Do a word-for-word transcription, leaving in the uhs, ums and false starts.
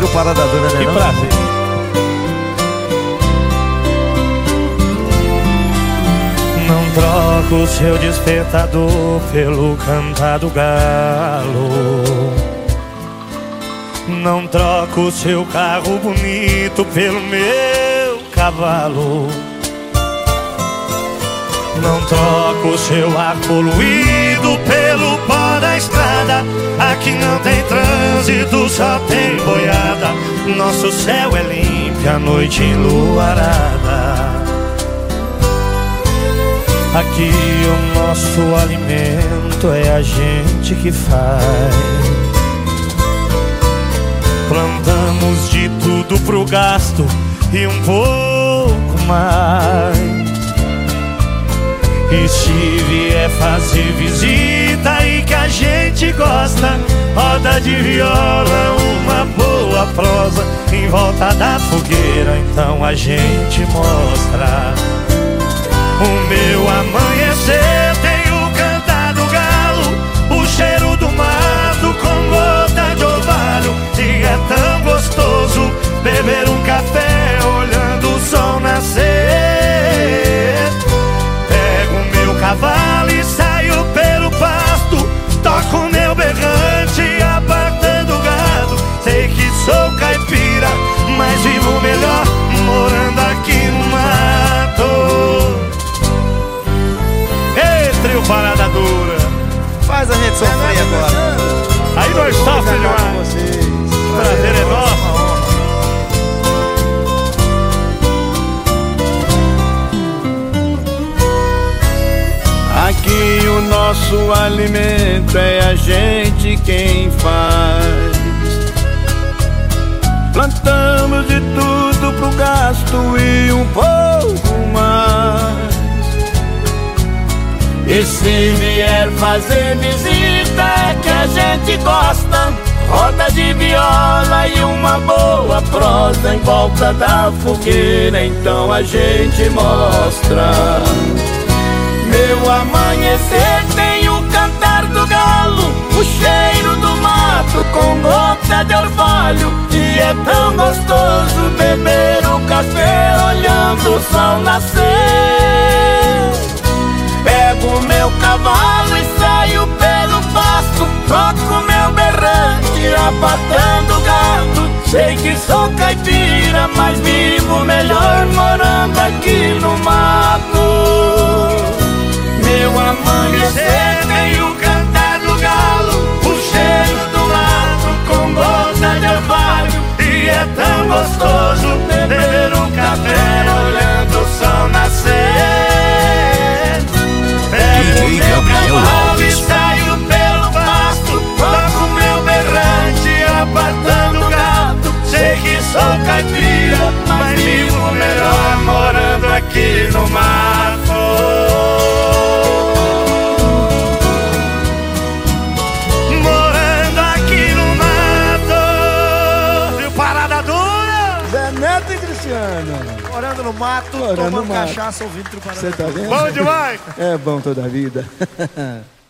Trio Parada Dura, né? Que não? prazer. Não troco o seu despertador pelo cantar do galo. Não troco o seu carro bonito pelo meu cavalo. Não troco o seu ar poluído pelo pó da estrada. Aqui não tem trânsito, só tem boiada. Nosso céu é limpo, a noite enluarada. Aqui o nosso alimento é a gente que faz. Plantamos de tudo pro gasto e um pouco mais. E se vier fazer visita e que a gente gosta, roda de viola, uma boa prosa em volta da fogueira, então a gente mostra. O meu amanhecer tem o cantar do galo, o cheiro do mato com gota de orvalho. E é tão gostoso beber um café olhando o sol nascer. Pego o meu cavalo e saio pelo pasto, toco o meu berrante apartando o gado. Sei que sou caipira, mas vivo melhor morando aqui no mato. Trio Parada Dura. Faz a gente sofrer agora. Aí nós sofremos demais. O prazer é nosso. Aqui o nosso alimento é a gente quem faz. Plantamos de tudo pro gasto e um pouco mais. E se vier fazer visita é que a gente gosta, roda de viola e uma boa prosa em volta da fogueira, então a gente mostra. Meu amanhecer tem o cantar do galo, o cheiro do mato com gota de orvalho. E é tão gostoso beber um café olhando o sol nascer. Pego o meu cavalo e saio pelo pasto, toco meu berrante apartando o gado. Sei que sou caipira, mas vivo melhor morando aqui no mato. Meu amanhecer tem o cantar do galo, o cheiro do mato com gota de orvalho. E é tão gostoso beber um café olhando o sol nascer. Pego o meu cavalo e saio pelo pasto, toco meu berrante apartando o gado. Sei que sou caipira, mas vivo melhor morando aqui no mato. Morando aqui no mato. Trio Parada Dura. Zé Neto e Cristiano. Morando no mato, Morando tomando no mato. cachaça, ouvindo Trio Parada Você tá Dura. vendo? Bom demais. É bom toda a vida.